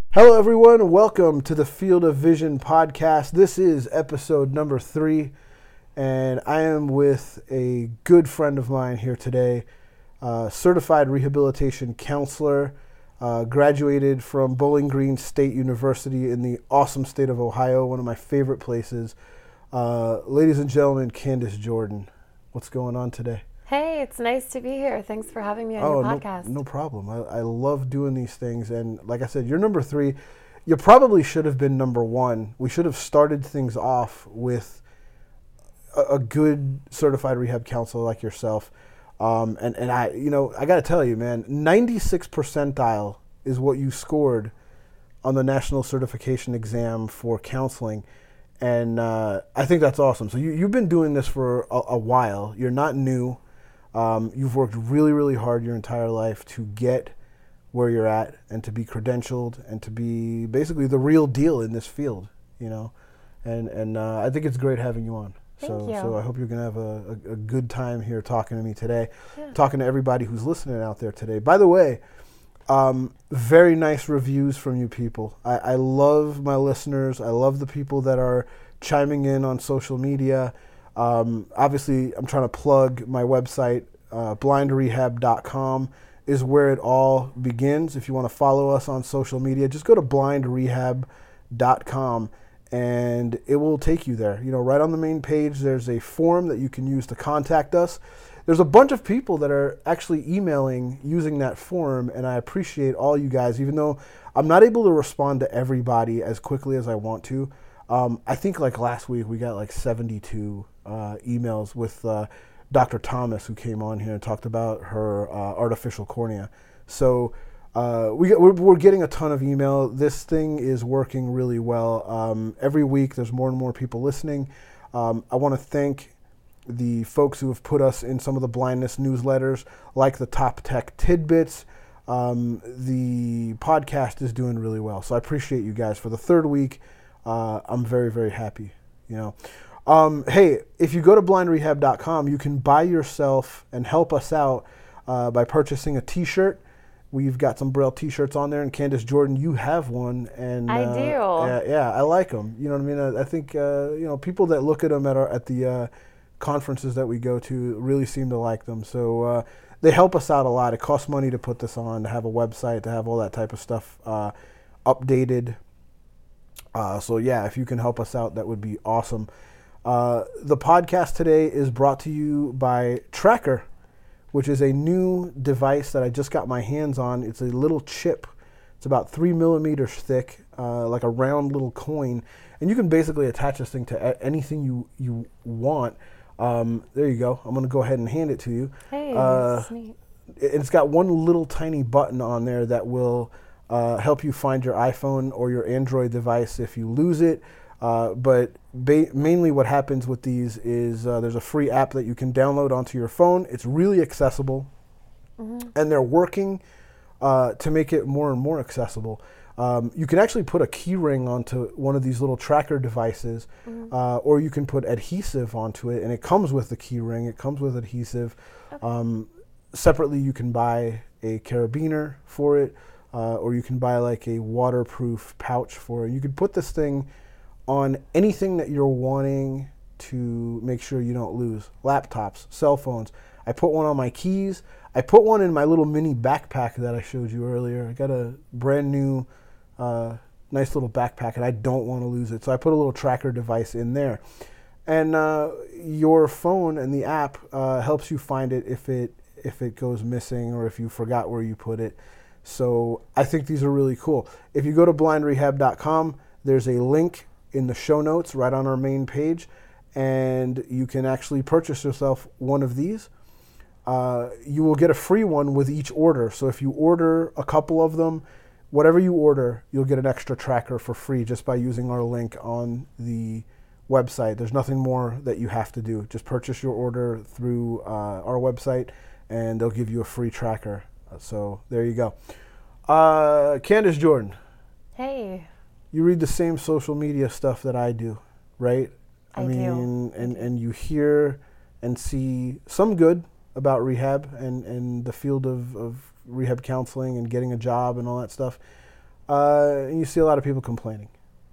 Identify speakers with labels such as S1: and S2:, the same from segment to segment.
S1: Hello, everyone. Welcome to the Field of Vision podcast. This is episode number 3, and I am with a good friend of mine here today, certified rehabilitation counselor, graduated from Bowling Green State University in the awesome state of Ohio, one of my favorite places. Ladies and gentlemen, Candace Jordan. What's going on today?
S2: Hey, it's nice to be here. Thanks for having me on your podcast.
S1: No problem. I love doing these things. And like I said, you're number 3. You probably should have been number 1. We should have started things off with a good certified rehab counselor like yourself. And I got to tell you, man, 96 percentile is what you scored on the national certification exam for counseling. And I think that's awesome. So you've been doing this for a while. You're not new. You've worked really, really hard your entire life to get where you're at and to be credentialed and to be basically the real deal in this field, you know. And I think it's great having you on.
S2: Thank you.
S1: So I hope you're going to have a good time here talking to me today,
S2: Yeah.
S1: talking to everybody who's listening out there today. By the way, very nice reviews from you people. I love my listeners. I love the people that are chiming in on social media. Obviously, I'm trying to plug my website, blindrehab.com is where it all begins. If you want to follow us on social media, just go to blindrehab.com and it will take you there. You know, right on the main page, there's a form that you can use to contact us. There's a bunch of people that are actually emailing using that form, and I appreciate all you guys, even though I'm not able to respond to everybody as quickly as I want to. I think like last week we got like 72 emails with Dr. Thomas, who came on here and talked about her artificial cornea. So we're getting a ton of email. This thing is working really well. Every week there's more and more people listening. I want to thank the folks who have put us in some of the blindness newsletters, like the Top Tech Tidbits. The podcast is doing really well. So I appreciate you guys. For the third week, I'm very, very happy, you know. Hey, if you go to blindrehab.com, you can buy yourself and help us out by purchasing a t-shirt. We've got some Braille t-shirts on there, and Candace Jordan, you have one. And
S2: I do.
S1: Yeah, I like them. You know what I mean? I think, people that look at them at the conferences that we go to really seem to like them. So they help us out a lot. It costs money to put this on, to have a website, to have all that type of stuff updated. So yeah, if you can help us out, that would be awesome. The podcast today is brought to you by Tracker, which is a new device that I just got my hands on. It's a little chip. It's about 3 millimeters thick, like a round little coin. And you can basically attach this thing to anything you want. There you go. I'm going to go ahead and hand it to you.
S2: Hey, that's neat.
S1: It's got one little tiny button on there that will help you find your iPhone or your Android device if you lose it. But mainly what happens with these is there's a free app that you can download onto your phone. It's really accessible, and they're working to make it more and more accessible. You can actually put a key ring onto one of these little tracker devices, or you can put adhesive onto it, and it comes with the key ring. It comes with adhesive.
S2: Okay.
S1: Separately, you can buy a carabiner for it, or you can buy like a waterproof pouch for it. You could put this thing on anything that you're wanting to make sure you don't lose. Laptops, cell phones. I put one on my keys. I put one in my little mini backpack that I showed you earlier. I got a brand new, nice little backpack, and I don't want to lose it. So I put a little tracker device in there. And your phone and the app helps you find it if it goes missing or if you forgot where you put it. So I think these are really cool. If you go to blindrehab.com, there's a link in the show notes right on our main page, and you can actually purchase yourself one of these. You will get a free one with each order. So if you order a couple of them, whatever you order, you'll get an extra tracker for free just by using our link on the website. There's nothing more that you have to do. Just purchase your order through our website, and they'll give you a free tracker. So there you go. Candace Jordan.
S2: Hey.
S1: You read the same social media stuff that I do, right?
S2: I do.
S1: And you hear and see some good about rehab and the field of rehab counseling and getting a job and all that stuff. and you see a lot of people complaining.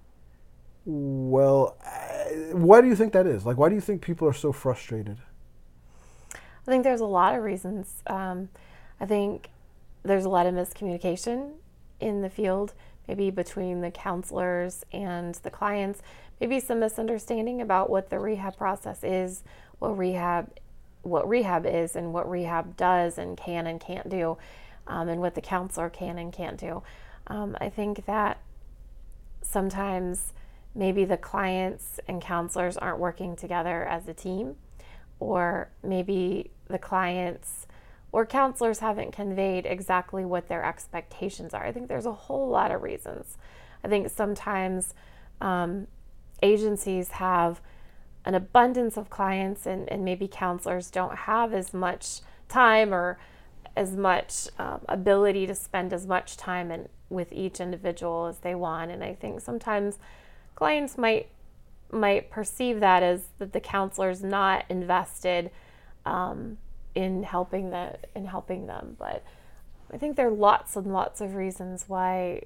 S1: Well, why do you think that is? Like, why do you think people are so frustrated?
S2: I think there's a lot of reasons. I think there's a lot of miscommunication in the field, maybe between the counselors and the clients, maybe some misunderstanding about what the rehab process is, what rehab is, and what rehab does and can and can't do, and what the counselor can and can't do. I think that sometimes maybe the clients and counselors aren't working together as a team, or maybe the clients or counselors haven't conveyed exactly what their expectations are. I think there's a whole lot of reasons. I think sometimes agencies have an abundance of clients, and maybe counselors don't have as much time or as much ability to spend as much time with each individual as they want. And I think sometimes clients might perceive that as that the counselor's not invested in helping them. But I think there are lots and lots of reasons why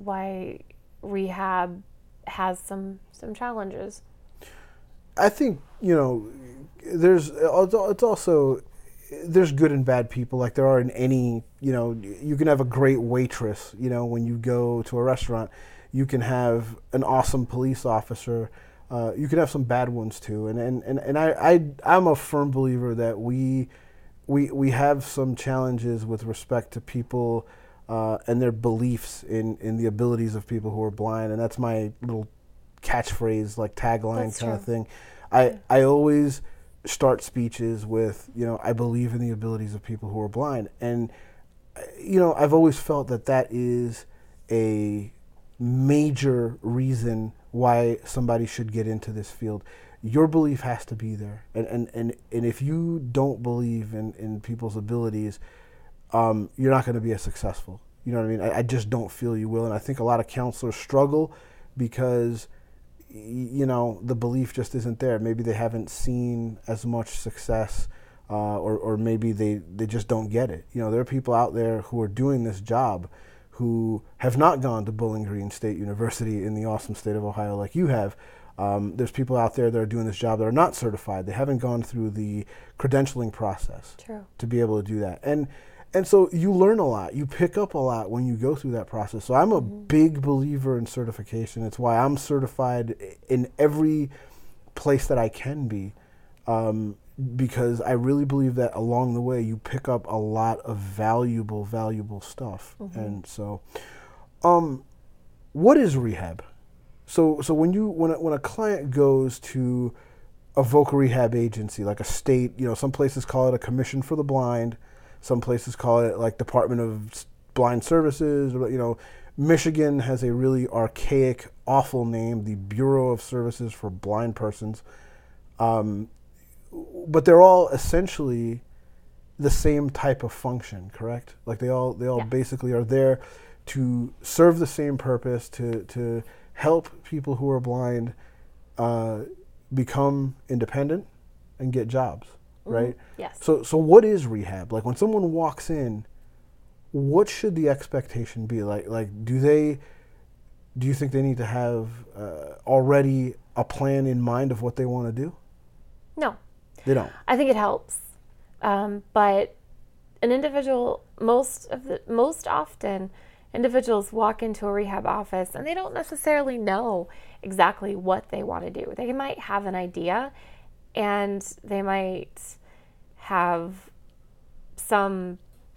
S2: rehab has some challenges.
S1: I think, there's good and bad people, like there are in any, you can have a great waitress, when you go to a restaurant. You can have an awesome police officer. You can have some bad ones too. And I'm a firm believer that we have some challenges with respect to people and their beliefs in the abilities of people who are blind. And that's my little catchphrase, like tagline kind of thing. I always start speeches with, I believe in the abilities of people who are blind. And, I've always felt that is a major reason why somebody should get into this field. Your belief has to be there. And if you don't believe in people's abilities, you're not going to be as successful. You know what I mean? I just don't feel you will. And I think a lot of counselors struggle because, the belief just isn't there. Maybe they haven't seen as much success, or maybe they just don't get it. There are people out there who are doing this job who have not gone to Bowling Green State University in the awesome state of Ohio like you have. There's people out there that are doing this job that are not certified. They haven't gone through the credentialing process to be able to do that. And so you learn a lot. You pick up a lot when you go through that process. So I'm a big believer in certification. It's why I'm certified in every place that I can be, because I really believe that along the way you pick up a lot of valuable stuff. And so, what is rehab? So when a client goes to a vocal rehab agency, like a state, some places call it a commission for the blind, some places call it like Department of Blind Services. Michigan has a really archaic, awful name, the Bureau of Services for Blind Persons. But they're all essentially the same type of function, correct? Like they all basically are there to serve the same purpose, to help people who are blind become independent and get jobs, right?
S2: Yes.
S1: So what is rehab? Like when someone walks in, what should the expectation be? Like do you think they need to have already a plan in mind of what they want to do?
S2: No.
S1: They don't.
S2: I think it helps. But an individual, most often, individuals walk into a rehab office and they don't necessarily know exactly what they want to do. They might have an idea and they might have some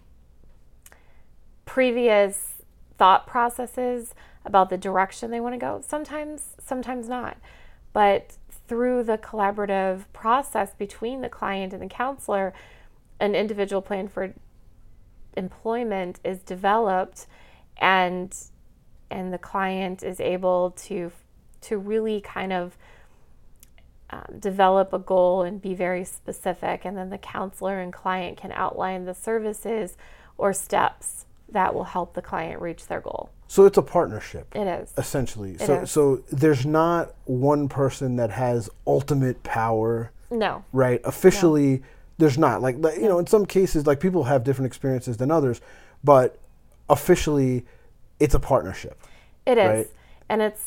S2: previous thought processes about the direction they want to go. Sometimes not. But through the collaborative process between the client and the counselor, an individual plan for employment is developed, and the client is able to really kind of develop a goal and be very specific, and then the counselor and client can outline the services or steps that will help the client reach their goal.
S1: So it's a partnership.
S2: It is.
S1: Essentially. So there's not one person that has ultimate power.
S2: No.
S1: Right? Officially, there's not. Like, in some cases, like people have different experiences than others, but officially it's a partnership.
S2: It is.
S1: Right?
S2: And it's,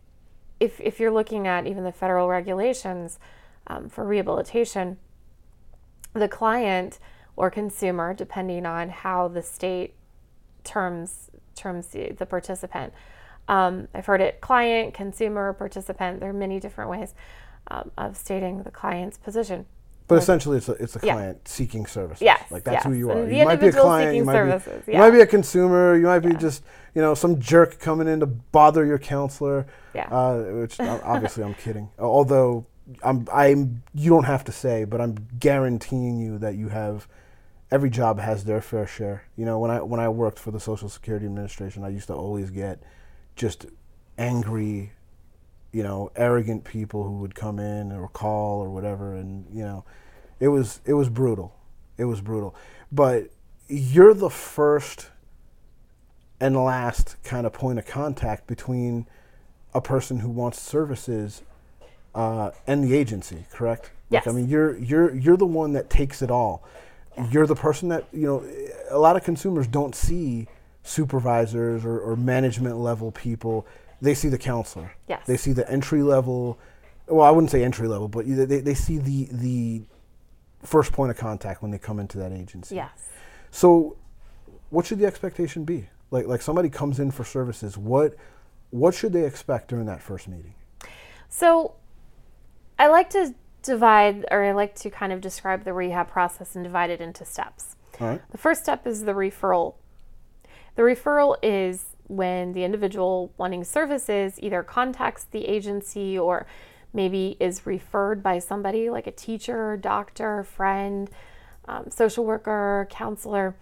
S2: if you're looking at even the federal regulations for rehabilitation, the client or consumer, depending on how the state terms the participant. I've heard it client, consumer, participant. There are many different ways of stating the client's position.
S1: But essentially, it's a client seeking services.
S2: Yes,
S1: like that's
S2: yes.
S1: who you are.
S2: And
S1: You might be a client. You might be a consumer. You might be just some jerk coming in to bother your counselor.
S2: Yeah.
S1: Which obviously I'm kidding. Although you don't have to say, but I'm guaranteeing you that you have. Every job has their fair share. When I worked for the Social Security Administration, I used to always get just angry, arrogant people who would come in or call or whatever, and it was brutal. It was brutal. But you're the first and last kind of point of contact between a person who wants services and the agency, correct?
S2: Yes.
S1: I mean, you're the one that takes it all. You're the person that, a lot of consumers don't see supervisors or management level people. They see the counselor.
S2: Yes.
S1: They see the entry level. Well, I wouldn't say entry level, but they see the first point of contact when they come into that agency.
S2: Yes.
S1: So what should the expectation be? Like somebody comes in for services, what should they expect during that first meeting?
S2: So I like to kind of describe the rehab process and divide it into steps.
S1: All right.
S2: The first step is the referral. The referral is when the individual wanting services either contacts the agency or maybe is referred by somebody like a teacher, doctor, friend, social worker, counselor,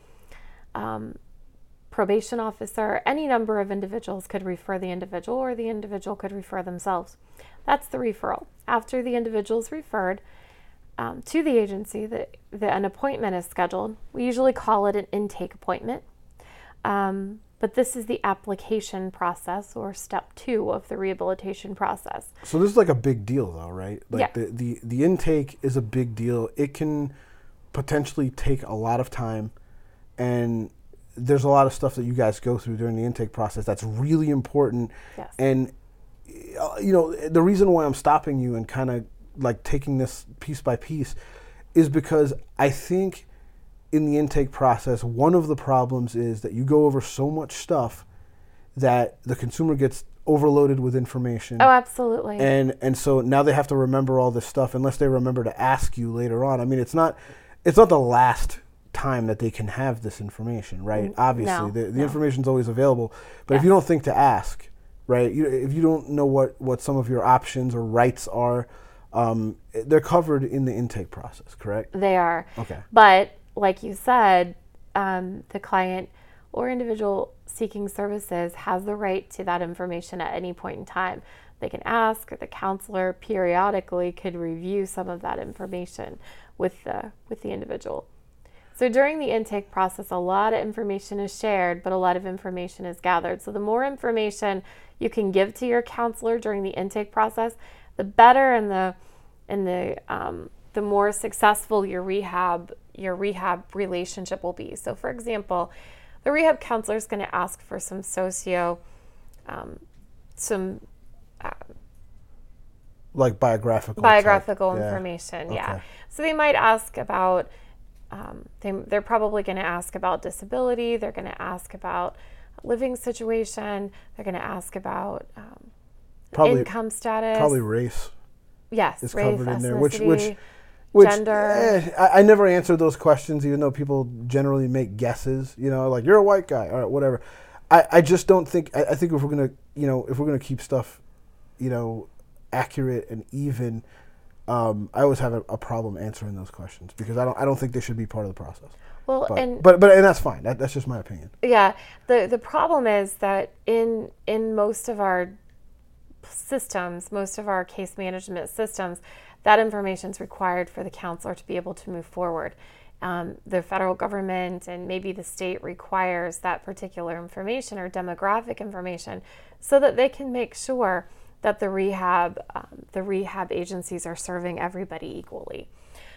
S2: probation officer. Any number of individuals could refer the individual, or the individual could refer themselves. That's the referral. After the individual is referred to the agency, an appointment is scheduled. We usually call it an intake appointment. But this is the application process, or step 2 of the rehabilitation process.
S1: So this is like a big deal though, right? Like
S2: yeah.
S1: the intake is a big deal. It can potentially take a lot of time, and there's a lot of stuff that you guys go through during the intake process that's really important.
S2: Yes.
S1: And the reason why I'm stopping you and kind of like taking this piece by piece is because I think in the intake process, one of the problems is that you go over so much stuff that the consumer gets overloaded with information.
S2: Oh, absolutely.
S1: And so now they have to remember all this stuff unless they remember to ask you later on. I mean, it's not the last time that they can have this information, right? Obviously, the information's always available. But if you don't think to ask, right, if you don't know what some of your options or rights are, they're covered in the intake process, correct?
S2: They are.
S1: Okay.
S2: But like you said, the client or individual seeking services has the right to that information at any point in time. They can ask, or the counselor periodically could review some of that information with the individual. So during the intake process, a lot of information is shared, but a lot of information is gathered. So the more information you can give to your counselor during the intake process, the better, and the more successful your rehab relationship will be. So for example, the rehab counselor is going to ask for some
S1: like biographical
S2: information.
S1: Okay.
S2: Yeah. So they might ask about, they're probably going to ask about disability. They're going to ask about living situation. They're going to ask about income status.
S1: Probably race.
S2: Yes,
S1: is
S2: race,
S1: covered in there,
S2: ethnicity,
S1: which
S2: gender.
S1: I never answer those questions, even though people generally make guesses. Like you're a white guy, all right, whatever. I just don't think. I think if we're gonna keep stuff, accurate and even, I always have a problem answering those questions because I don't think they should be part of the process.
S2: Well,
S1: but that's fine. That's just my opinion.
S2: Yeah, the problem is that in most of our systems, most of our case management systems, that information is required for the counselor to be able to move forward. The federal government and maybe the state requires that particular information or demographic information so that they can make sure that the rehab agencies are serving everybody equally.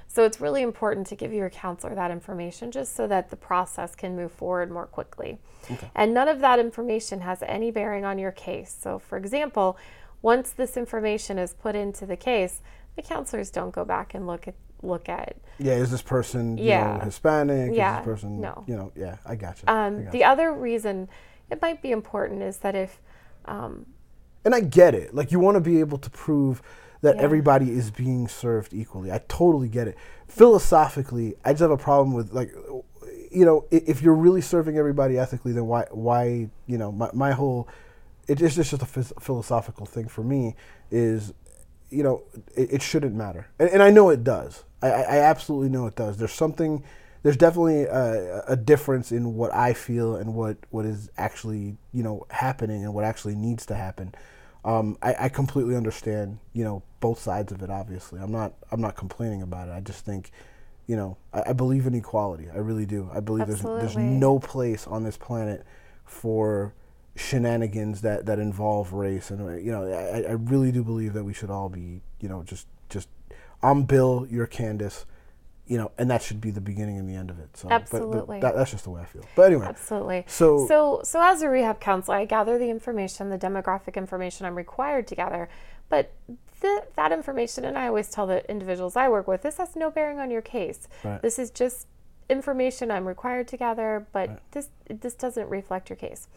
S2: So it's really important to give your counselor that information just so that the process can move forward more quickly.
S1: Okay.
S2: And none of that information has any bearing on your case. So for example, once this information is put into the case, the counselors don't go back and look at
S1: Yeah, is this person Hispanic?
S2: Yeah.
S1: Is this person
S2: No.
S1: I gotcha.
S2: The other reason it might be important is that if
S1: and I get it. Like, you want to be able to prove that
S2: Yeah.
S1: everybody is being served equally. I totally get it. Philosophically, I just have a problem with, like, if you're really serving everybody ethically, then why my whole, it's just a philosophical thing for me is, it shouldn't matter. And I know it does. I absolutely know it does. There's definitely a difference in what I feel and what is actually, happening and what actually needs to happen. I completely understand, both sides of it, obviously. I'm not complaining about it. I just think, I believe in equality. I really do. I believe there's
S2: Absolutely.
S1: no place on this planet for shenanigans that involve race. And, I really do believe that we should all be, just I'm Bill, you're Candace, and that should be the beginning and the end of it. So,
S2: Absolutely.
S1: But that's just the way I feel. But anyway.
S2: Absolutely.
S1: So
S2: as a rehab counselor, I gather the information, the demographic information I'm required to gather, but that information, and I always tell the individuals I work with, this has no bearing on your case.
S1: Right.
S2: This is just information I'm required to gather, but
S1: Right.
S2: this doesn't reflect your case.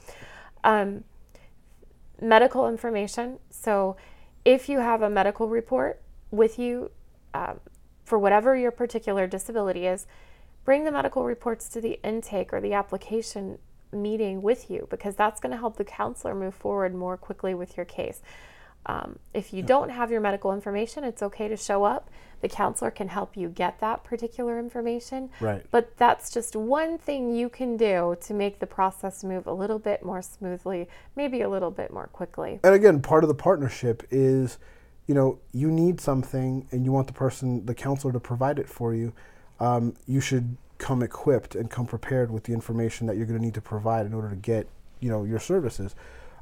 S2: Medical information. So if you have a medical report with you for whatever your particular disability is, bring the medical reports to the intake or the application meeting with you, because that's going to help the counselor move forward more quickly with your case. If you don't have your medical information, it's okay to show up. The counselor can help you get that particular information.
S1: Right.
S2: But that's just one thing you can do to make the process move a little bit more smoothly, maybe a little bit more quickly.
S1: And again, part of the partnership is, you need something and you want the counselor to provide it for you. You should come equipped and come prepared with the information that you're going to need to provide in order to get, your services.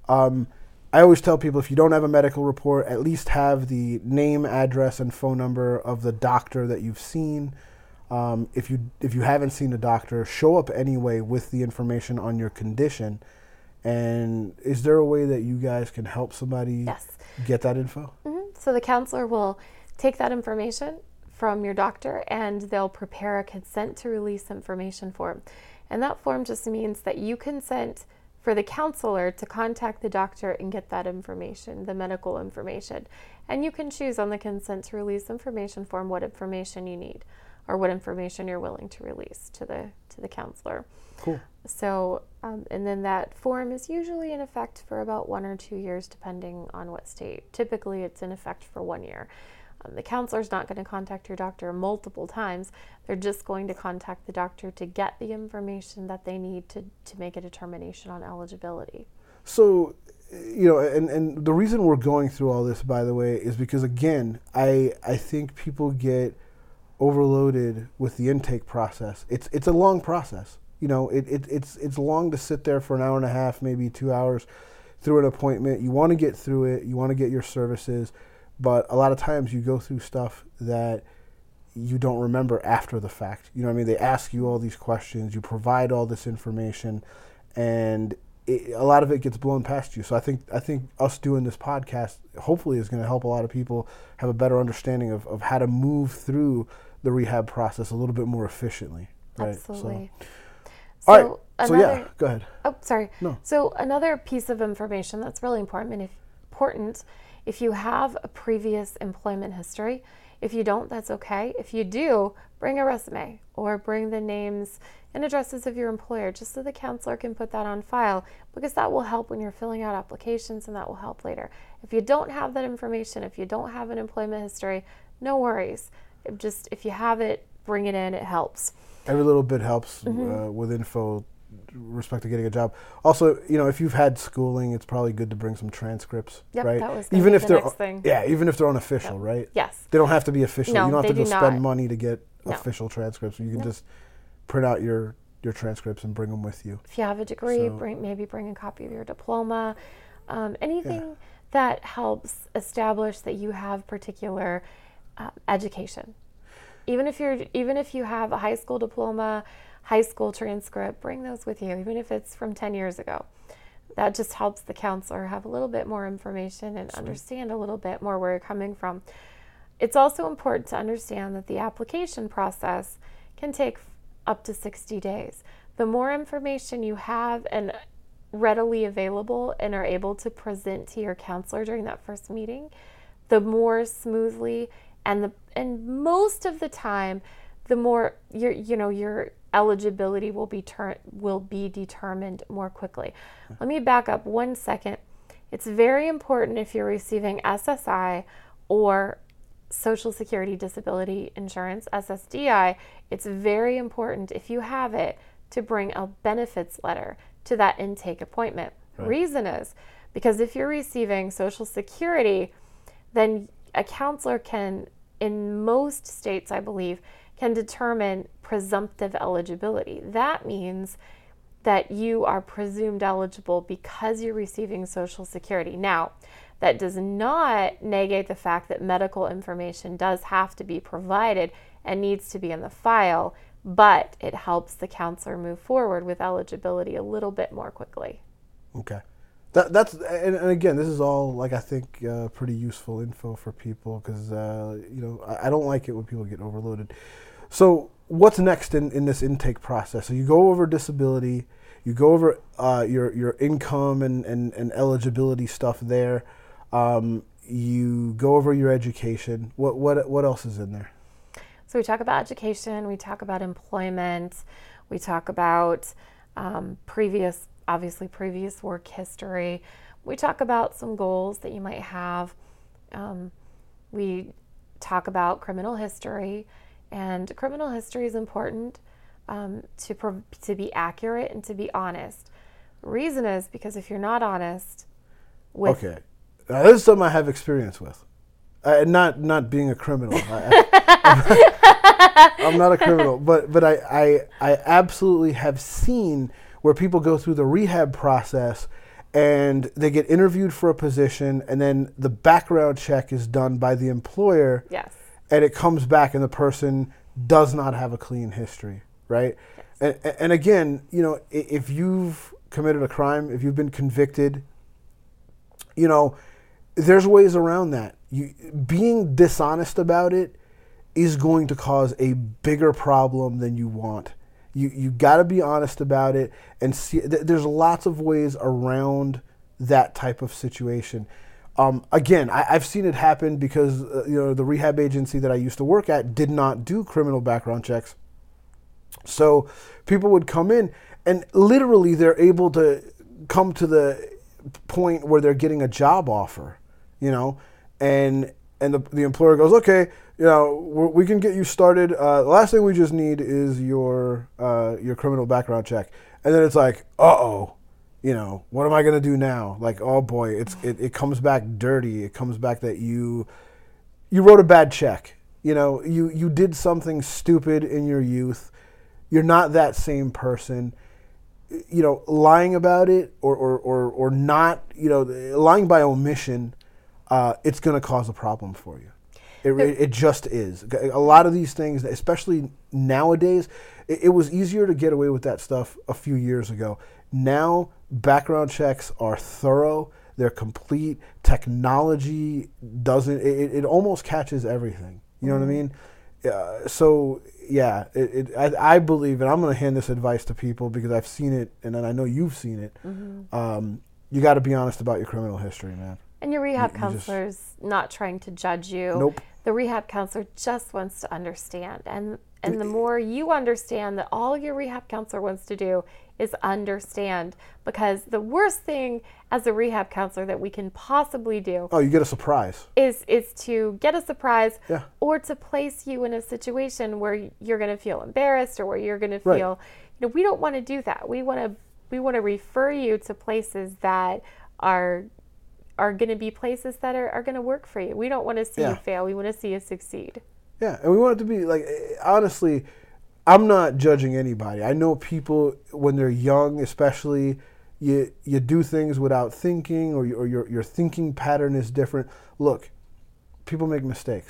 S1: I always tell people, if you don't have a medical report, at least have the name, address, and phone number of the doctor that you've seen. If you haven't seen a doctor, show up anyway with the information on your condition. And is there a way that you guys can help somebody get that info?
S2: Mm-hmm. So the counselor will take that information from your doctor and they'll prepare a consent to release information form. And that form just means that you consent for the counselor to contact the doctor and get that information, the medical information. And you can choose on the consent to release information form what information you need or what information you're willing to release to the counselor.
S1: Cool.
S2: So, and then that form is usually in effect for about 1 or 2 years, depending on what state. Typically, it's in effect for 1 year. The counselor's not going to contact your doctor multiple times. They're just going to contact the doctor to get the information that they need to make a determination on eligibility.
S1: So, and the reason we're going through all this, by the way, is because, again, I think people get overloaded with the intake process. It's a long process. It's long to sit there for an hour and a half, maybe 2 hours through an appointment. You want to get through it. You want to get your services. But a lot of times you go through stuff that you don't remember after the fact. You know what I mean? They ask you all these questions. You provide all this information. And a lot of it gets blown past you. So I think us doing this podcast hopefully is going to help a lot of people have a better understanding of how to move through the rehab process a little bit more efficiently. Right?
S2: Absolutely.
S1: All right. So yeah, go ahead.
S2: Oh, sorry.
S1: No.
S2: So another piece of information that's really important, if you have a previous employment history. If you don't, that's okay. If you do, bring a resume or bring the names and addresses of your employer just so the counselor can put that on file, because that will help when you're filling out applications and that will help later. If you don't have that information, if you don't have an employment history, no worries. If you have it, bring it in. It helps.
S1: Every little bit helps with info respect to getting a job. Also, if you've had schooling, it's probably good to bring some transcripts,
S2: Yep,
S1: right?
S2: that was
S1: even if
S2: the
S1: they're
S2: next thing.
S1: Yeah, even if they're unofficial,
S2: Yep.
S1: right?
S2: Yes.
S1: They don't have to be official.
S2: No,
S1: you don't have to
S2: they
S1: go
S2: do
S1: spend
S2: not.
S1: money to get
S2: No.
S1: official transcripts. You can just print out your transcripts and bring them with you.
S2: If you have a degree,
S1: So-
S2: bring a copy of your diploma. Anything that helps establish that you have particular education. Even if you have a high school diploma, high school transcript, bring those with you, even if it's from 10 years ago. That just helps the counselor have a little bit more information and understand a little bit more where you're coming from. It's also important to understand that the application process can take up to 60 days. The more information you have and readily available and are able to present to your counselor during that first meeting, the more smoothly and most of the time, the more your eligibility will be determined more quickly. Let me back up 1 second. It's very important if you're receiving SSI or Social Security Disability Insurance, SSDI, it's very important if you have it to bring a benefits letter to that intake appointment. Right. Reason is because if you're receiving Social Security, then a counselor can, in most states, I believe, can determine presumptive eligibility. That means that you are presumed eligible because you're receiving Social Security. Now, that does not negate the fact that medical information does have to be provided and needs to be in the file, but it helps the counselor move forward with eligibility a little bit more quickly.
S1: Okay. That's and again, this is all, like, I think pretty useful info for people because I don't like it when people get overloaded. So what's next in this intake process? So you go over disability, you go over your income and eligibility stuff there. You go over your education. What else is in there?
S2: So we talk about education, we talk about employment, we talk about previous work history. We talk about some goals that you might have. We talk about criminal history, and criminal history is important to be accurate and to be honest. The reason is because if you're not honest with...
S1: Okay. Now, this is something I have experience with. Not being a criminal. I'm not a criminal, but I absolutely have seen where people go through the rehab process and they get interviewed for a position and then the background check is done by the employer.
S2: Yes.
S1: And it comes back and the person does not have a clean history, right? Yes. And again, if you've committed a crime, if you've been convicted, there's ways around that. Being dishonest about it is going to cause a bigger problem than you want. You got to be honest about it and see. There's lots of ways around that type of situation. Again, I've seen it happen because the rehab agency that I used to work at did not do criminal background checks. So people would come in and literally they're able to come to the point where they're getting a job offer, and the employer goes, okay, we can get you started. The last thing we just need is your criminal background check. And then it's like, what am I going to do now? Like, oh boy, it comes back dirty. It comes back that you wrote a bad check. You did something stupid in your youth. You're not that same person. Lying about it or not, lying by omission, it's going to cause a problem for you. It just is. A lot of these things, especially nowadays, it was easier to get away with that stuff a few years ago. Now, background checks are thorough. They're complete. Technology doesn't, it almost catches everything. You know what I mean? I believe, and I'm going to hand this advice to people because I've seen it, and then I know you've seen it. Mm-hmm. You got to be honest about your criminal history, man.
S2: And your rehab counselor's not trying to judge you.
S1: Nope.
S2: The rehab counselor just wants to understand. And the more you understand that all your rehab counselor wants to do is understand. Because the worst thing as a rehab counselor that we can possibly do...
S1: Oh, you get a surprise.
S2: ...is to get a surprise or to place you in a situation where you're going to feel embarrassed or where you're going to feel... Right. We don't want to do that. We want to refer you to places that are going to be places that are going to work for you. We don't want to see you fail. We want to see you succeed.
S1: Yeah, and we want it to be, like, honestly, I'm not judging anybody. I know people, when they're young especially, you do things without thinking or your thinking pattern is different. Look, people make mistakes.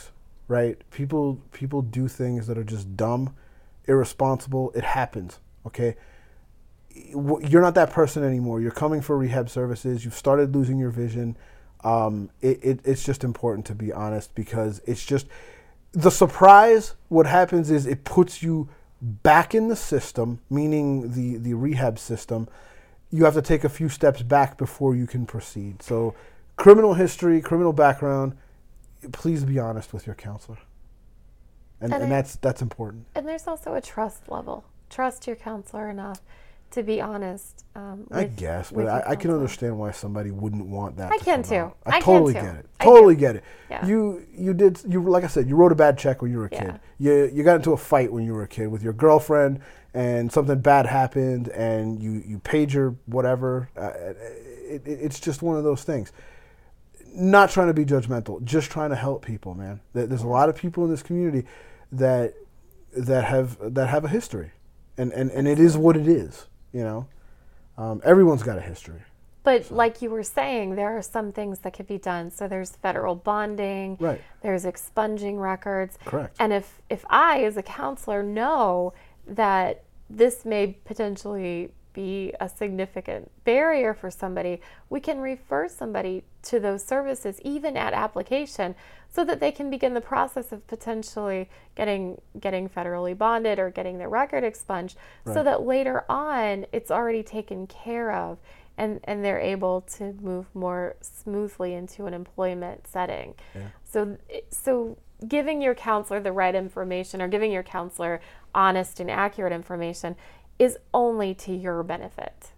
S1: right? People do things that are just dumb, irresponsible. It happens, okay? You're not that person anymore. You're coming for rehab services. You've started losing your vision. It's just important to be honest, because it's just the surprise. What happens is it puts you back in the system, meaning the rehab system. You have to take a few steps back before you can proceed. So criminal history, criminal background, please be honest with your counselor. And that's important.
S2: And there's also a trust level. Trust your counselor enough to be honest.
S1: I guess, but I can understand why somebody wouldn't want that.
S2: I can too.
S1: I totally get it. Totally get it.
S2: Yeah.
S1: You like I said, you wrote a bad check when you were a kid. You got into a fight when you were a kid with your girlfriend, and something bad happened, and you paid your whatever. It's just one of those things. Not trying to be judgmental, just trying to help people, man. There's a lot of people in this community that have a history, and it is what it is. You know, everyone's got a history.
S2: But like you were saying, there are some things that could be done. So there's federal bonding.
S1: Right.
S2: There's expunging records.
S1: Correct.
S2: And if I, as a counselor, know that this may potentially be a significant barrier for somebody, we can refer somebody to those services, even at application, so that they can begin the process of potentially getting federally bonded or getting their record expunged, right, so that later on it's already taken care of, and they're able to move more smoothly into an employment setting. Yeah. So giving your counselor the right information, or giving your counselor honest and accurate information, is only to your benefit.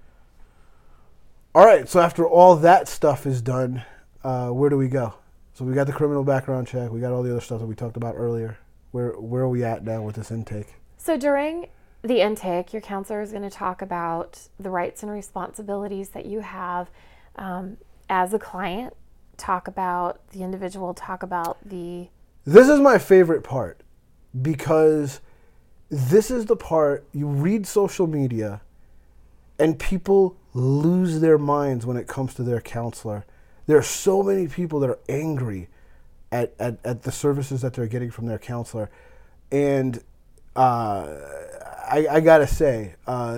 S1: All right, so after all that stuff is done, where do we go? So we got the criminal background check, we got all the other stuff that we talked about earlier. Where are we at now with this intake?
S2: So during the intake, your counselor is going to talk about the rights and responsibilities that you have as a client, talk about the individual, talk about the...
S1: This is my favorite part, because this is the part you read social media and people lose their minds when it comes to their counselor. There are so many people that are angry at the services that they're getting from their counselor. And I gotta say,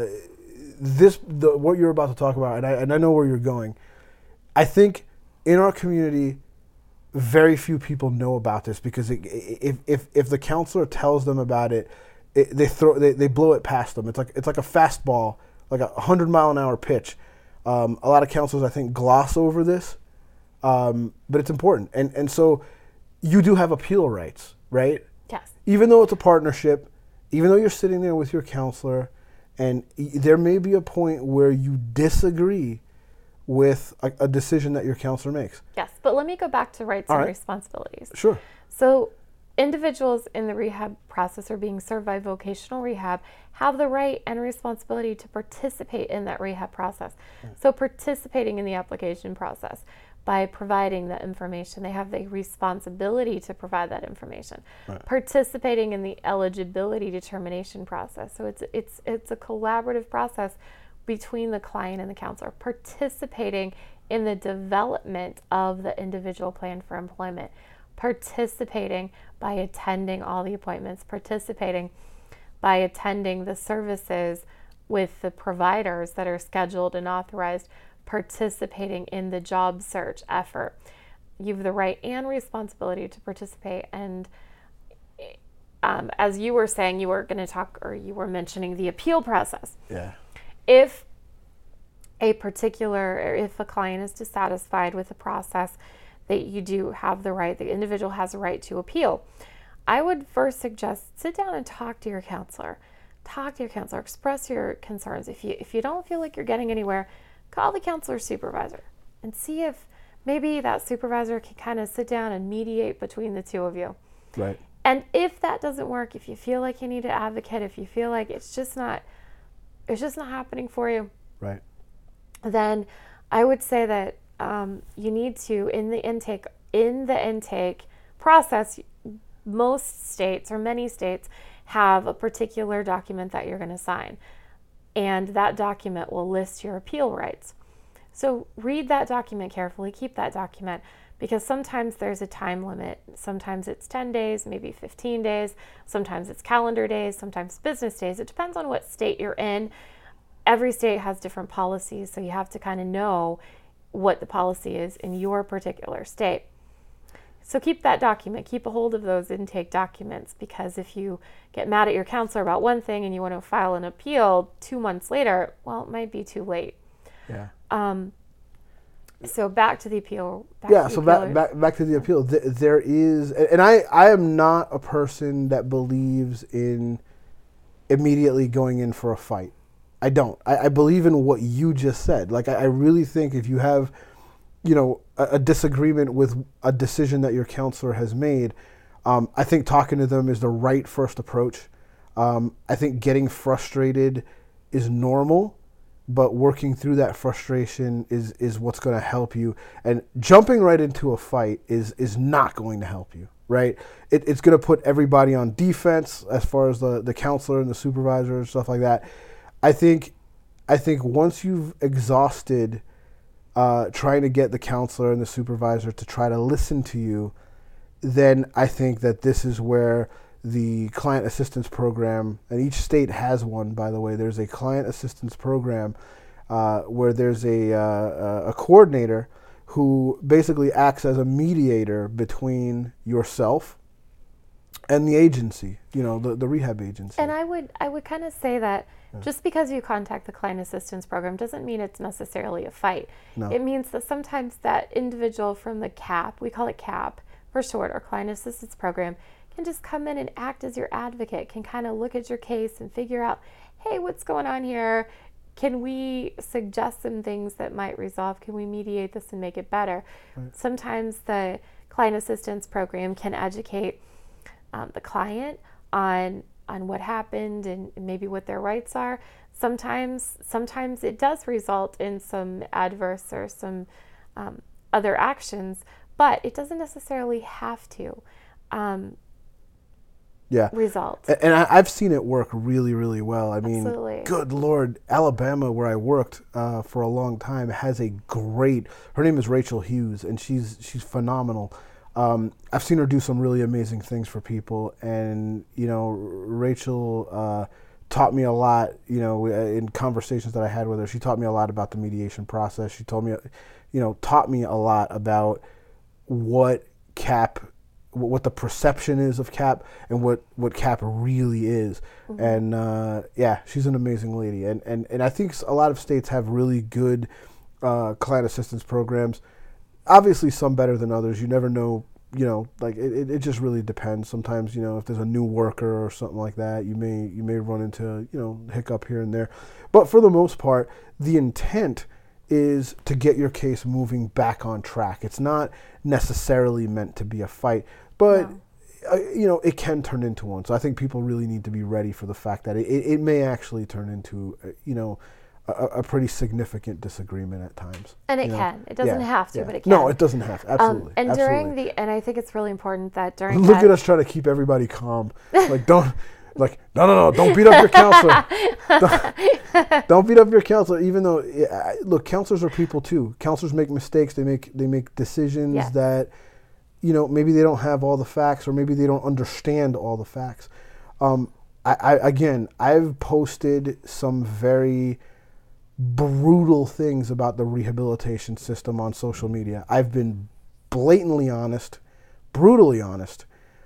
S1: what you're about to talk about, and I know where you're going. I think in our community, very few people know about this, because if the counselor tells them about it, they blow it past them. It's like a fastball, like a 100-mile-an-hour pitch. A lot of counselors, I think, gloss over this, but it's important. And so you do have appeal rights, right?
S2: Yes.
S1: Even though it's a partnership, even though you're sitting there with your counselor, and there may be a point where you disagree with a decision that your counselor makes.
S2: Yes, but let me go back to rights and responsibilities.
S1: Sure.
S2: So individuals in the rehab process, or being served by vocational rehab, have the right and responsibility to participate in that rehab process. So participating in the application process by providing the information, they have the responsibility to provide that information. Right. Participating in the eligibility determination process. So it's a collaborative process between the client and the counselor. Participating in the development of the individual plan for employment. Participating by attending all the appointments, participating by attending the services with the providers that are scheduled and authorized, participating in the job search effort. You have the right and responsibility to participate. And as you were saying, you were going to talk, or you were mentioning the appeal process.
S1: Yeah.
S2: If a client is dissatisfied with the process, that you do have the right, the individual has a right to appeal. I would first suggest sit down and talk to your counselor. Talk to your counselor, express your concerns. If you don't feel like you're getting anywhere, call the counselor supervisor and see if maybe that supervisor can kind of sit down and mediate between the two of you.
S1: Right.
S2: And if that doesn't work, if you feel like you need an advocate, if you feel like it's just not happening for you,
S1: right,
S2: then I would say that you need to, in the intake process, most states, or many states, have a particular document that you're going to sign. And that document will list your appeal rights. So read that document carefully, keep that document, because sometimes there's a time limit. Sometimes it's 10 days, maybe 15 days. Sometimes it's calendar days, sometimes business days. It depends on what state you're in. Every state has different policies, so you have to kind of know what the policy is in your particular state. So keep that document, keep a hold of those intake documents, because if you get mad at your counselor about one thing and you want to file an appeal 2 months later, well, it might be too late.
S1: Yeah.
S2: So back to the appeal.
S1: Back to the appeal. There is, and I am not a person that believes in immediately going in for a fight. I don't. I believe in what you just said. Like, I really think if you have, a disagreement with a decision that your counselor has made, I think talking to them is the right first approach. I think getting frustrated is normal, but working through that frustration is what's going to help you. And jumping right into a fight is not going to help you, right? It's going to put everybody on defense as far as the counselor and the supervisor and stuff like that. I think once you've exhausted trying to get the counselor and the supervisor to try to listen to you, then I think that this is where the client assistance program, and each state has one, by the way. There's a client assistance program where there's a coordinator who basically acts as a mediator between yourself and the agency, the rehab agency.
S2: And I would kind of say that just because you contact the client assistance program doesn't mean it's necessarily a fight.
S1: No.
S2: It means that sometimes that individual from the CAP, we call it CAP for short, or client assistance program, can just come in and act as your advocate, can kind of look at your case and figure out, hey, what's going on here? Can we suggest some things that might resolve? Can we mediate this and make it better? Right. Sometimes the client assistance program can educate the client on what happened and maybe what their rights are. Sometimes it does result in some adverse or some other actions, but it doesn't necessarily have to result.
S1: And I've seen it work really, really well. I mean,
S2: Absolutely.
S1: Good Lord, Alabama, where I worked for a long time, has her name is Rachel Hughes, and she's phenomenal. I've seen her do some really amazing things for people, and Rachel taught me a lot. In conversations that I had with her, she taught me a lot about the mediation process. She taught me a lot about what the perception is of CAP and what CAP really is. Mm-hmm. And she's an amazing lady. And I think a lot of states have really good client assistance programs. Obviously, some better than others. You never know, it just really depends. Sometimes, if there's a new worker or something like that, you may run into, hiccup here and there. But for the most part, the intent is to get your case moving back on track. It's not necessarily meant to be a fight, but it can turn into one. So I think people really need to be ready for the fact that it may actually turn into, a pretty significant disagreement at times.
S2: And it can. It doesn't have to, but it can.
S1: No, it doesn't have to. Absolutely.
S2: And and I think it's really important that during
S1: Look at us trying to keep everybody calm. No, don't beat up your counselor. Don't beat up your counselor, even though, look, counselors are people too. Counselors make mistakes. They make decisions that, maybe they don't have all the facts, or maybe they don't understand all the facts. I've posted some very brutal things about the rehabilitation system on social media. I've been blatantly honest, brutally honest.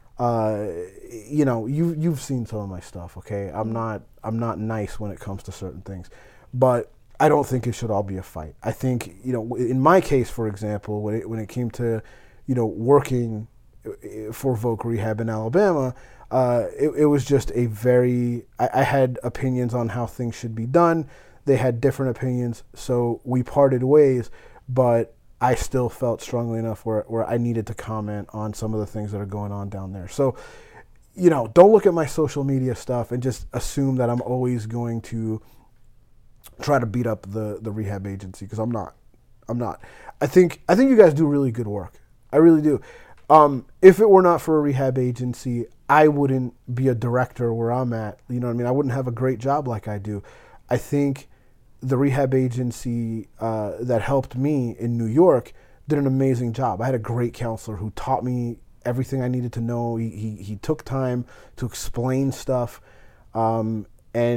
S1: You've seen some of my stuff, okay? I'm not nice when it comes to certain things, but I don't think it should all be a fight. I think, in my case, for example, when it came to, working for Voc Rehab in Alabama, it was just I had opinions on how things should be done. They had different opinions, so we parted ways, but I still felt strongly enough where I needed to comment on some of the things that are going on down there. So, don't look at my social media stuff and just assume that I'm always going to try to beat up the rehab agency, because I'm not. I think you guys do really good work. I really do. If it were not for a rehab agency, I wouldn't be a director where I'm at. You know what I mean? I wouldn't have a great job like I do. I think the rehab agency that helped me in New York, did an amazing job. I had a great counselor who taught me everything I needed to know. He took time to explain stuff, and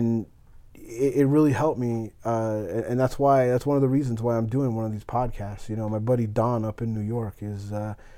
S1: it really helped me. And that's one of the reasons why I'm doing one of these podcasts. My buddy Don up in New York is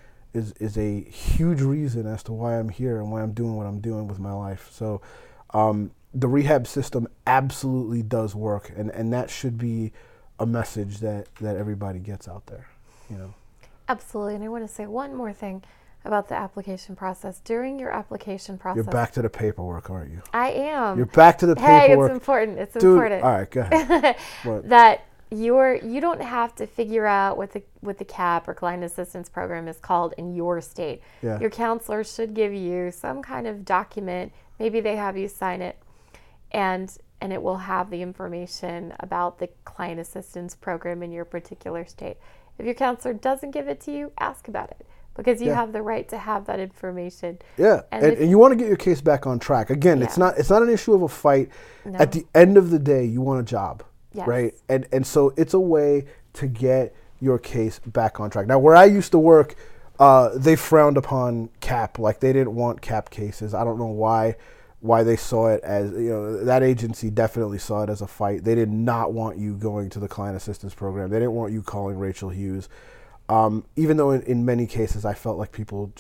S1: a huge reason as to why I'm here and why I'm doing what I'm doing with my life. So the rehab system absolutely does work, and that should be a message that everybody gets out there.
S2: Absolutely. And I want to say one more thing about the application process. During your application process,
S1: You're back to the paperwork, aren't you?
S2: I am.
S1: You're back to the paperwork.
S2: Hey, it's important. It's
S1: Dude,
S2: important.
S1: all right, go ahead.
S2: That you don't have to figure out what the CAP or client assistance program is called in your state.
S1: Yeah.
S2: Your counselor should give you some kind of document. Maybe they have you sign it, and it will have the information about the client assistance program in your particular state. If your counselor doesn't give it to you, ask about it, because you have the right to have that information.
S1: Yeah, and you want to get your case back on track. Again, it's not an issue of a fight. No. At the end of the day, you want a job, right? And so it's a way to get your case back on track. Now, where I used to work, they frowned upon CAP. Like, they didn't want CAP cases. I don't know why they saw it as, that agency definitely saw it as a fight. They did not want you going to the client assistance program. They didn't want you calling Rachel Hughes. Even though in many cases I felt like people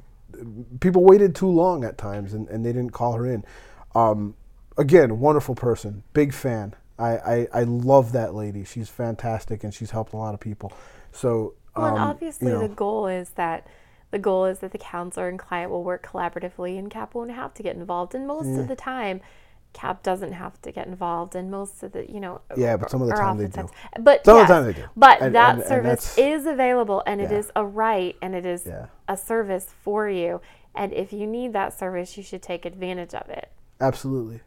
S1: waited too long at times and they didn't call her in. Again, wonderful person, big fan. I love that lady. She's fantastic and she's helped a lot of people. So,
S2: and obviously the goal is that the counselor and client will work collaboratively, and CAP won't have to get involved. And most of the time, CAP doesn't have to get involved, and most of the,
S1: but some of the time they do.
S2: But
S1: some of the time they do.
S2: But that service is available, and it
S1: Yeah.
S2: is a right, and it is a service for you. And if you need that service, you should take advantage of it.
S1: Absolutely.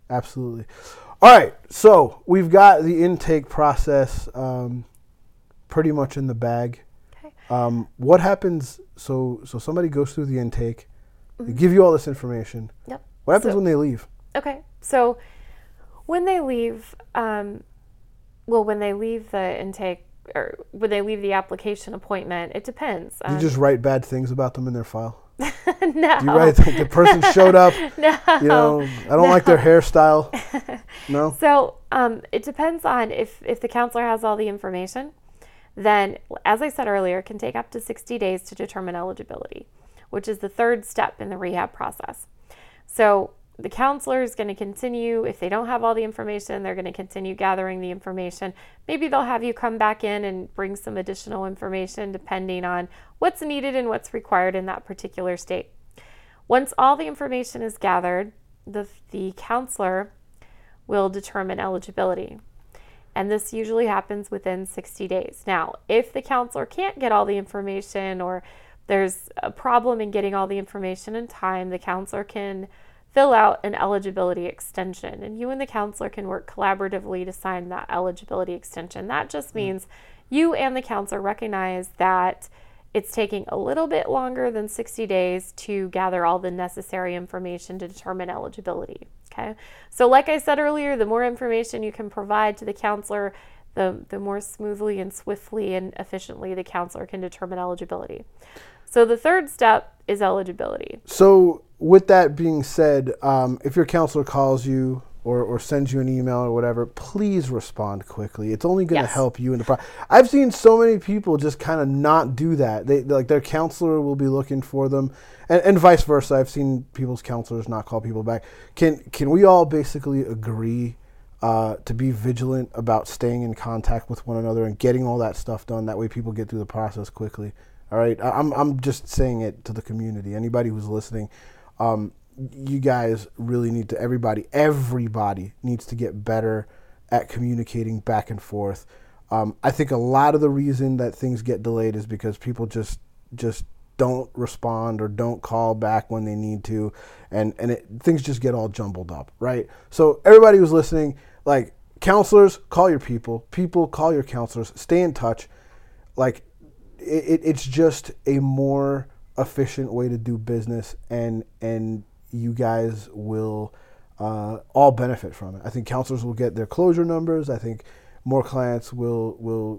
S1: All right, so we've got the intake process pretty much in the bag.
S2: Okay.
S1: What happens? So somebody goes through the intake. They give you all this information.
S2: Yep.
S1: What happens when they leave?
S2: Okay, so when they leave, when they leave the intake, or when they leave the application appointment, it depends.
S1: Do you just write bad things about them in their file?
S2: No.
S1: Do you write the person showed up?
S2: No.
S1: I don't like their hairstyle. No.
S2: So it depends on if the counselor has all the information. Then, as I said earlier, it can take up to 60 days to determine eligibility, which is the third step in the rehab process. So the counselor is going to continue, if they don't have all the information, they're going to continue gathering the information. Maybe they'll have you come back in and bring some additional information depending on what's needed and what's required in that particular state. Once all the information is gathered, the counselor will determine eligibility. And this usually happens within 60 days. Now, if the counselor can't get all the information, or there's a problem in getting all the information in time, the counselor can fill out an eligibility extension. And you and the counselor can work collaboratively to sign that eligibility extension. That just means you and the counselor recognize that it's taking a little bit longer than 60 days to gather all the necessary information to determine eligibility. Okay, so like I said earlier, the more information you can provide to the counselor, the more smoothly and swiftly and efficiently the counselor can determine eligibility. So the third step is eligibility.
S1: So with that being said, if your counselor calls you or sends you an email or whatever, please respond quickly. It's only going to help you in the process. I've seen so many people just kind of not do that. They like, their counselor will be looking for them, and vice versa. I've seen people's counselors not call people back. Can we all basically agree to be vigilant about staying in contact with one another and getting all that stuff done? That way people get through the process quickly. All right, I'm just saying it to the community. Anybody who's listening, you guys really need to. Everybody needs to get better at communicating back and forth. I think a lot of the reason that things get delayed is because people just don't respond or don't call back when they need to, and things just get all jumbled up, right? So everybody who's listening, like, counselors, call your people call your counselors, stay in touch. Like, it's just a more efficient way to do business, and you guys will all benefit from it. I think counselors will get their closure numbers. I think more clients will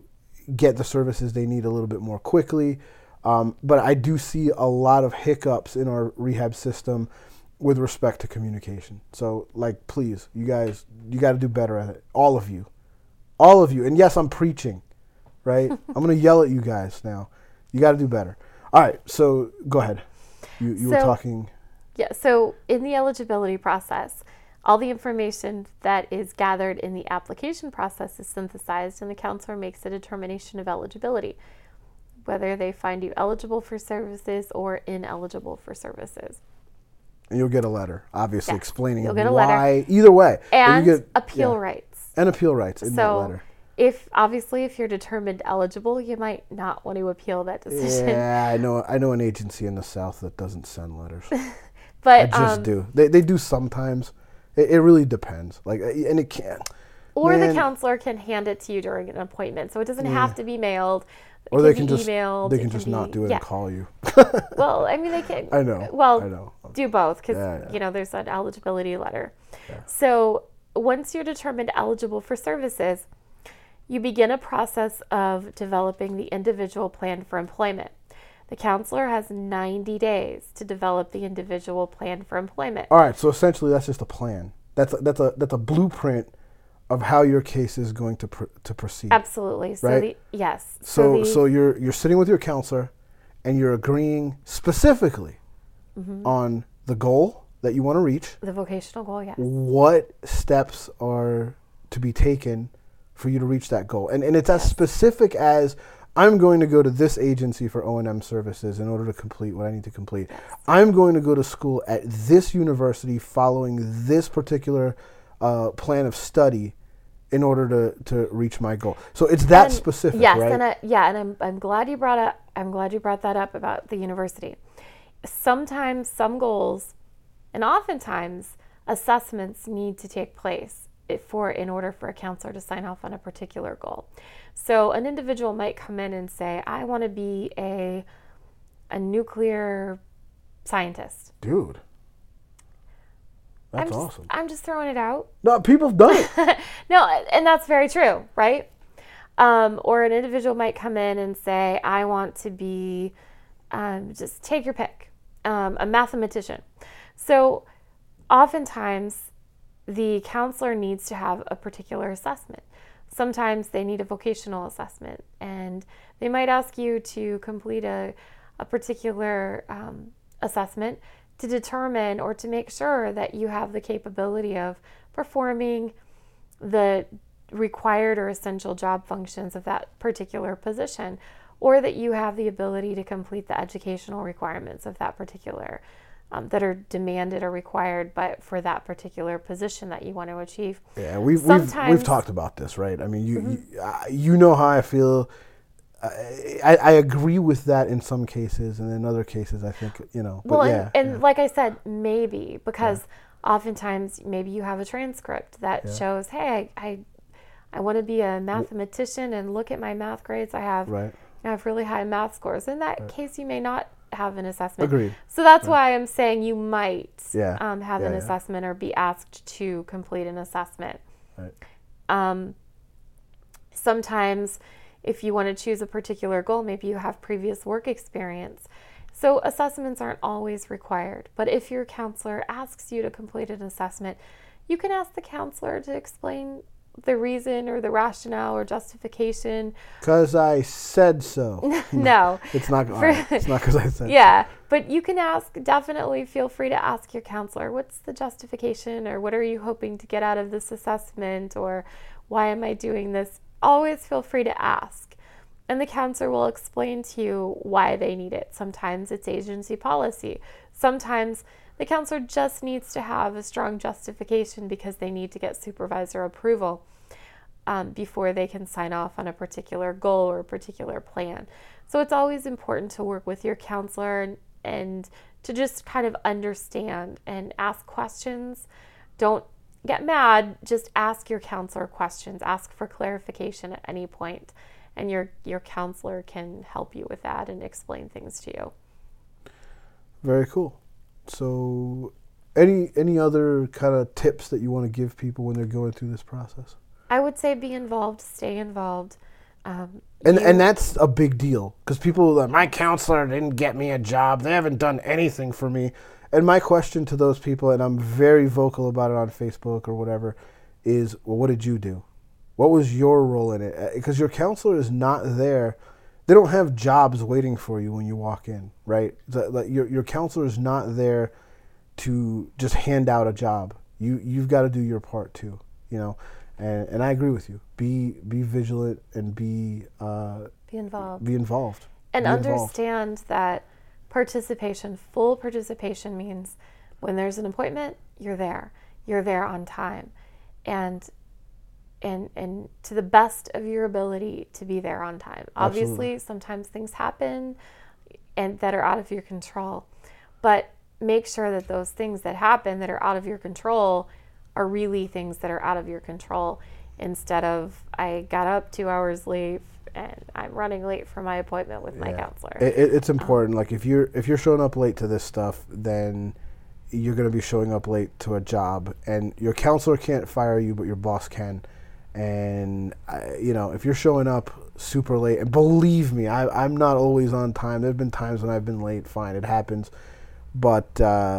S1: get the services they need a little bit more quickly. But I do see a lot of hiccups in our rehab system with respect to communication. So, like, please, you guys, you got to do better at it. All of you. And yes, I'm preaching, right? I'm going to yell at you guys now. You got to do better. All right, so go ahead. You were talking.
S2: Yeah, so in the eligibility process, all the information that is gathered in the application process is synthesized, and the counselor makes a determination of eligibility, whether they find you eligible for services or ineligible for services.
S1: And you'll get a letter, obviously, explaining
S2: you'll get a
S1: why.
S2: Letter.
S1: Either way.
S2: And you get, appeal rights.
S1: And appeal rights in that letter.
S2: If you're determined eligible, you might not want to appeal that decision.
S1: Yeah, I know an agency in the South that doesn't send letters.
S2: But
S1: I just do. They do sometimes. It really depends. Like, and it can.
S2: Or the counselor can hand it to you during an appointment, so it doesn't have to be mailed.
S1: Or they can just
S2: emailed.
S1: They can just not do it and call you.
S2: Well, I mean, they can.
S1: I know.
S2: Well,
S1: I know.
S2: Do both because there's an eligibility letter.
S1: Yeah.
S2: So once you're determined eligible for services, you begin a process of developing the individual plan for employment. The counselor has 90 days to develop the individual plan for employment.
S1: All right. So essentially, that's just a plan. That's a blueprint of how your case is going to proceed.
S2: Absolutely. So
S1: right?
S2: Yes.
S1: So you're sitting with your counselor, and you're agreeing specifically on the goal that you want to reach.
S2: The vocational goal, yes.
S1: What steps are to be taken for you to reach that goal? And it's as specific as, I'm going to go to this agency for O&M services in order to complete what I need to complete. I'm going to go to school at this university following this particular plan of study in order to reach my goal. So it's that specific,
S2: yes,
S1: right?
S2: And I'm glad you brought that up about the university. Sometimes some goals, and oftentimes assessments need to take place in order for a counselor to sign off on a particular goal. So an individual might come in and say, I want to be a nuclear scientist.
S1: Dude. That's awesome.
S2: I'm just throwing it out.
S1: No, people have done it.
S2: No, and that's very true, right? Or an individual might come in and say, I want to be, just take your pick, a mathematician. So oftentimes the counselor needs to have a particular assessment. Sometimes they need a vocational assessment, and they might ask you to complete a particular assessment to determine or to make sure that you have the capability of performing the required or essential job functions of that particular position, or that you have the ability to complete the educational requirements of that particular that are demanded or required, but for that particular position that you want to achieve.
S1: Yeah, we've talked about this, right? I mean, you know how I feel. I agree with that in some cases, and in other cases, I think,
S2: Well, and like I said, maybe because oftentimes maybe you have a transcript that shows, hey, I want to be a mathematician, and look at my math grades. I have really high math scores. In that case, you may not have an assessment.
S1: Agreed.
S2: So that's why I'm saying you might have an assessment or be asked to complete an assessment. Right. Sometimes if you want to choose a particular goal, maybe you have previous work experience. So assessments aren't always required. But if your counselor asks you to complete an assessment, you can ask the counselor to explain the reason or the rationale or justification.
S1: Because I said so.
S2: No.
S1: It's not because I said
S2: so. But you can definitely feel free to ask your counselor, what's the justification, or what are you hoping to get out of this assessment, or why am I doing this? Always feel free to ask. And the counselor will explain to you why they need it. Sometimes it's agency policy. Sometimes the counselor just needs to have a strong justification because they need to get supervisor approval before they can sign off on a particular goal or a particular plan. So it's always important to work with your counselor and to just kind of understand and ask questions. Don't get mad, just ask your counselor questions. Ask for clarification at any point, and your counselor can help you with that and explain things to you.
S1: Very cool. So any other kind of tips that you want to give people when they're going through this process?
S2: I would say be involved, stay involved.
S1: And that's a big deal because people are like, my counselor didn't get me a job. They haven't done anything for me. And my question to those people, and I'm very vocal about it on Facebook or whatever, is, well, what did you do? What was your role in it? Because your counselor is not there. They don't have jobs waiting for you when you walk in, right? Your counselor is not there to just hand out a job. You've got to do your part too, you know. And I agree with you. Be vigilant and be
S2: involved.
S1: Be involved.
S2: And
S1: be
S2: understand
S1: involved.
S2: that full participation means when there's an appointment, you're there. You're there on time. And to the best of your ability to be there on time. Obviously,
S1: Absolutely.
S2: sometimes things happen and that are out of your control. But make sure that those things that happen that are out of your control are really things that are out of your control, instead of, I got up 2 hours late and I'm running late for my appointment with my counselor.
S1: It's important. Like if you're showing up late to this stuff, then you're going to be showing up late to a job, and your counselor can't fire you, but your boss can. And if you're showing up super late, and believe me, I'm not always on time. There've been times when I've been late. Fine, it happens. But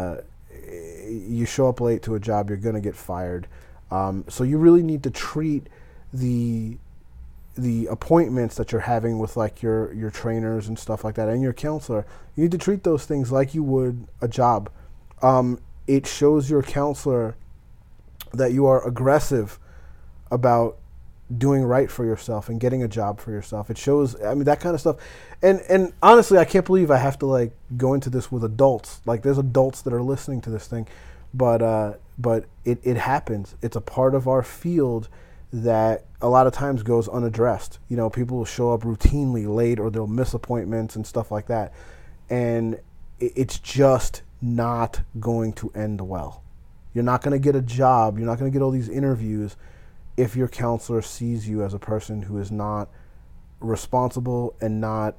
S1: you show up late to a job, you're going to get fired. So you really need to treat the appointments that you're having with like your trainers and stuff like that, and your counselor. You need to treat those things like you would a job. It shows your counselor that you are aggressive about doing right for yourself and getting a job for yourself. It shows, that kind of stuff. And honestly, I can't believe I have to like go into this with adults. Like there's adults that are listening to this thing, but it happens. It's a part of our field that a lot of times goes unaddressed. People will show up routinely late, or they'll miss appointments and stuff like that. And it's just not going to end well. You're not going to get a job. You're not going to get all these interviews if your counselor sees you as a person who is not responsible and not,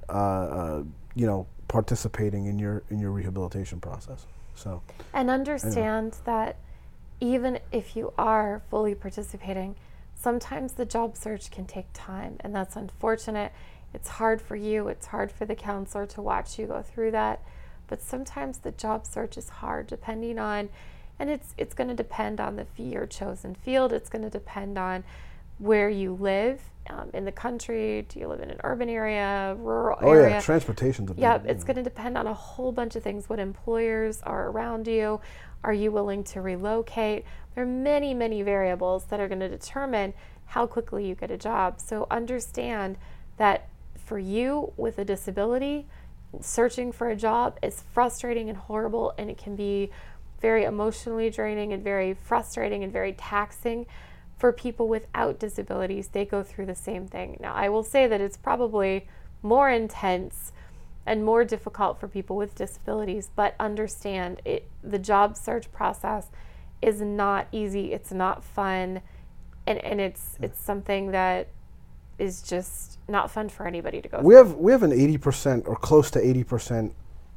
S1: participating in your rehabilitation process. So.
S2: And understand that even if you are fully participating, sometimes the job search can take time, and that's unfortunate. It's hard for you. It's hard for the counselor to watch you go through that. But sometimes the job search is hard, depending on, and it's going to depend on your chosen field. It's going to depend on where you live in the country. Do you live in an urban area, rural area?
S1: Oh yeah, transportation's a big
S2: Yeah, it's going to depend on a whole bunch of things. What employers are around you? Are you willing to relocate? There are many, many variables that are going to determine how quickly you get a job. So understand that for you with a disability, searching for a job is frustrating and horrible, and it can be very emotionally draining and very frustrating and very taxing. For people without disabilities, they go through the same thing. Now, I will say that it's probably more intense and more difficult for people with disabilities, but understand the job search process is not easy. It's not fun, and it's something that is just not fun for anybody to go through.
S1: We have an 80% or close to 80%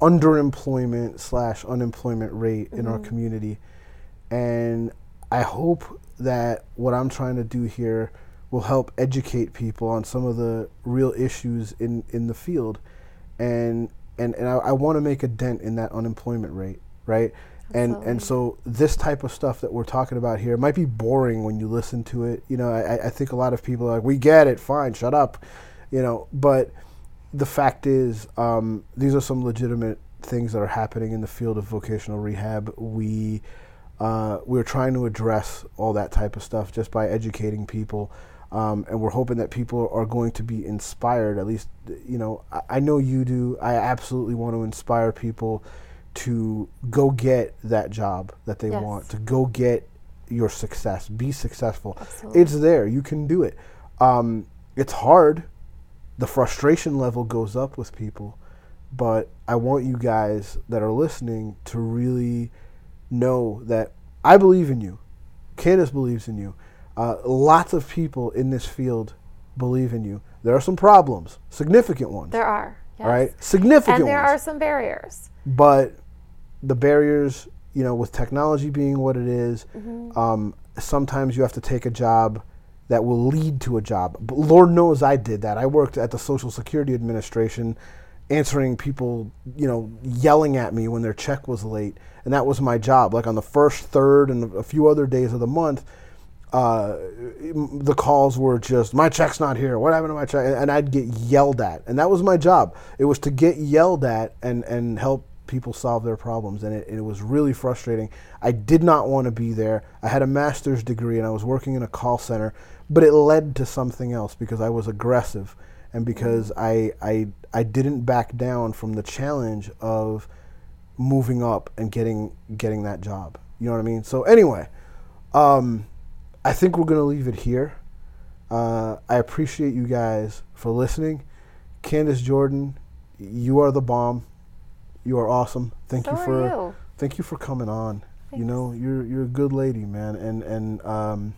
S1: underemployment/unemployment rate in our community, and I hope that what I'm trying to do here will help educate people on some of the real issues in the field, and I want to make a dent in that unemployment rate, right? And so this type of stuff that we're talking about here might be boring when you listen to it. I think a lot of people are like, we get it, fine, shut up, but the fact is, these are some legitimate things that are happening in the field of vocational rehab. We're trying to address all that type of stuff just by educating people, and we're hoping that people are going to be inspired. At least, I know you do. I absolutely want to inspire people to go get that job that they want, to go get your success, be successful.
S2: Absolutely.
S1: It's there. You can do it. It's hard. The frustration level goes up with people, but I want you guys that are listening to really know that I believe in you. Candace believes in you. Lots of people in this field believe in you. There are some problems, significant ones.
S2: There are, yes.
S1: All right? Significant
S2: and there
S1: ones.
S2: are some barriers.
S1: But the barriers, with technology being what it is, sometimes you have to take a job that will lead to a job. But Lord knows I did that. I worked at the Social Security Administration answering people, yelling at me when their check was late. And that was my job. Like on the first, third, and a few other days of the month, the calls were just, my check's not here. What happened to my check? And I'd get yelled at. And that was my job. It was to get yelled at and help people solve their problems. And it was really frustrating. I did not want to be there. I had a master's degree and I was working in a call center, but it led to something else because I was aggressive and because I didn't back down from the challenge of moving up and getting that job. You know what I mean? So anyway, I think we're going to leave it here. I appreciate you guys for listening. Candace Jordan, you are the bomb. You are awesome. Thank you for coming on. Thanks. You're a good lady, man. And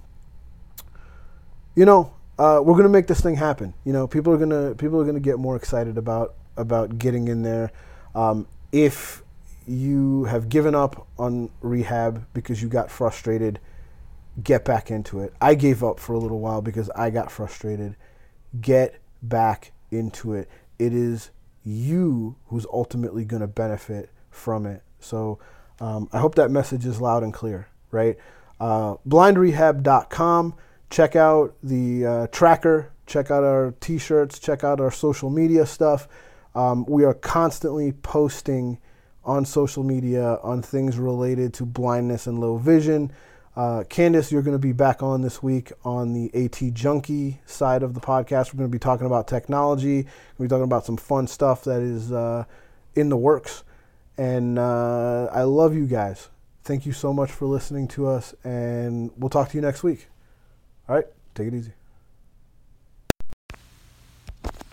S1: we're gonna make this thing happen. People are gonna get more excited about getting in there. If you have given up on rehab because you got frustrated, get back into it. I gave up for a little while because I got frustrated. Get back into it. It is you who's ultimately going to benefit from it. So I hope that message is loud and clear, right? blindrehab.com. Check out the tracker. Check out our t-shirts. Check out our social media stuff. We are constantly posting on social media on things related to blindness and low vision. Candace, you're going to be back on this week on the AT Junkie side of the podcast. We're going to be talking about technology. We're talking about some fun stuff that is in the works. And I love you guys. Thank you so much for listening to us, and we'll talk to you next week. All right, take it easy.